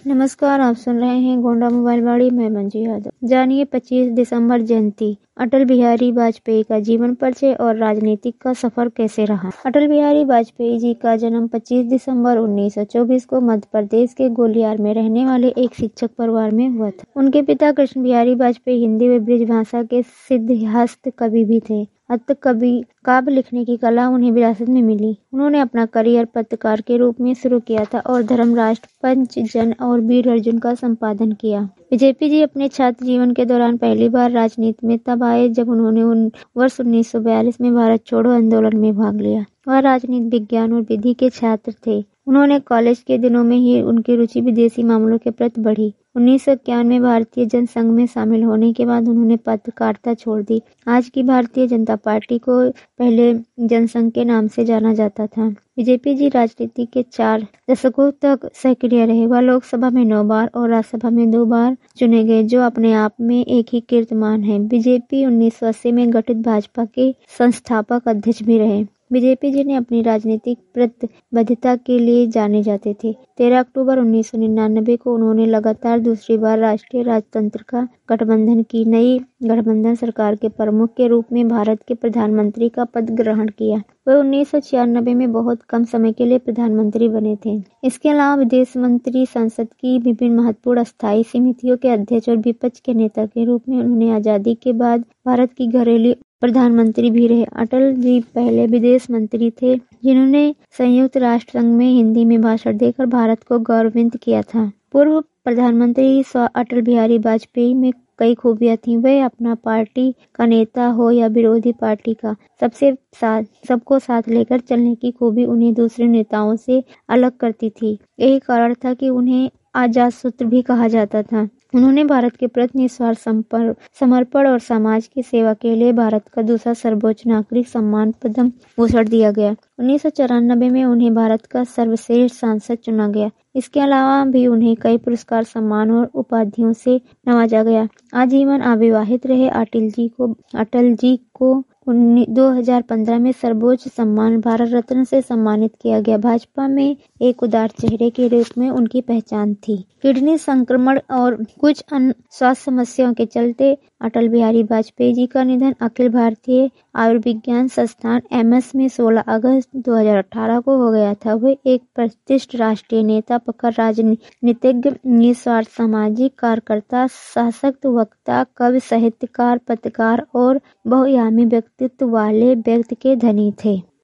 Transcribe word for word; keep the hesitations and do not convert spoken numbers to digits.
नमस्कार, आप सुन रहे हैं गोंडा मोबाइल वाड़ी। मैं मंजू यादव। जानिए पच्चीस दिसंबर जयंती, अटल बिहारी वाजपेयी का जीवन परिचय और राजनीतिक का सफर कैसे रहा। अटल बिहारी वाजपेयी जी का जन्म पच्चीस दिसंबर उन्नीस सौ चौबीस को मध्य प्रदेश के ग्वालियर में रहने वाले एक शिक्षक परिवार में हुआ था। उनके पिता कृष्ण बिहारी वाजपेयी हिंदी व ब्रज भाषा के सिद्ध हस्त कवि भी थे। अत कवि काव्य लिखने की कला उन्हें विरासत में मिली। उन्होंने अपना करियर पत्रकार के रूप में शुरू किया था और धर्म राष्ट्र, पंचजन और वीर अर्जुन का संपादन किया। बीजेपी जी अपने छात्र जीवन के दौरान पहली बार राजनीति में तब आए जब उन्होंने उन वर्ष उन्नीस सौ बयालीस में भारत छोड़ो आंदोलन में भाग लिया। वह राजनीति विज्ञान और विधि के छात्र थे। उन्होंने कॉलेज के दिनों में ही उनकी रुचि विदेशी मामलों के प्रति बढ़ी। उन्नीस सौ इक्यावन में भारतीय जनसंघ में शामिल होने के बाद उन्होंने पत्रकारिता छोड़ दी। आज की भारतीय जनता पार्टी को पहले जनसंघ के नाम से जाना जाता था। बीजेपी जी राजनीति के चार दशकों तक सक्रिय रहे। वह लोकसभा में नौ बार और राज्यसभा में दो बार चुने गए, जो अपने आप में एक ही कीर्तिमान है। बीजेपी उन्नीस सौ अस्सी में गठित भाजपा के संस्थापक अध्यक्ष भी रहे। बीजेपी जी ने अपनी राजनीतिक प्रतिबद्धता के लिए जाने जाते थे। तेरह अक्टूबर उन्नीस सौ निन्यानवे को उन्होंने लगातार दूसरी बार राष्ट्रीय राजतंत्र का गठबंधन की नई गठबंधन सरकार के प्रमुख के रूप में भारत के प्रधानमंत्री का पद ग्रहण किया। वह उन्नीस सौ छियानवे में बहुत कम समय के लिए प्रधानमंत्री बने थे। इसके अलावा विदेश मंत्री, संसद की विभिन्न महत्वपूर्ण अस्थायी समितियों के अध्यक्ष और विपक्ष के नेता के रूप में उन्होंने आजादी के बाद भारत की घरेलू प्रधानमंत्री भी रहे। अटल जी पहले विदेश मंत्री थे जिन्होंने संयुक्त राष्ट्र संघ में हिंदी में भाषण देकर भारत को गौरवान्वित किया था। पूर्व प्रधानमंत्री स्व अटल बिहारी वाजपेयी में कई खूबियां थीं। वह अपना पार्टी का नेता हो या विरोधी पार्टी का, सबसे साथ सबको साथ लेकर चलने की खूबी उन्हें दूसरे नेताओं से अलग करती थी। यही कारण था कि उन्हें आजाद सूत्र भी कहा जाता था। उन्होंने भारत के प्रति निस्वार्थ समर्पण और समाज की सेवा के लिए भारत का दूसरा सर्वोच्च नागरिक सम्मान पद्म भूषण दिया गया। उन्नीस सौ चौरानबे में उन्हें भारत का सर्वश्रेष्ठ सांसद चुना गया। इसके अलावा भी उन्हें कई पुरस्कार, सम्मान और उपाधियों से नवाजा गया। आजीवन अविवाहित रहे अटल जी को अटल जी को दो हज़ार पंद्रह में सर्वोच्च सम्मान भारत रत्न से सम्मानित किया गया। भाजपा में एक उदार चेहरे के रूप में उनकी पहचान थी। किडनी संक्रमण और कुछ अन्य स्वास्थ्य समस्याओं के चलते अटल बिहारी वाजपेयी जी का निधन अखिल भारतीय आयुर्विज्ञान संस्थान एम्स में सोलह अगस्त दो हज़ार अठारह को हो गया था। वे एक प्रतिष्ठित राष्ट्रीय नेता, प्रखर राजनीतिज्ञ, निस्वार्थ सामाजिक कार्यकर्ता, सशक्त वक्ता, कवि, साहित्यकार, पत्रकार और बहुआयामी व्यक्तित्व वाले व्यक्ति के धनी थे।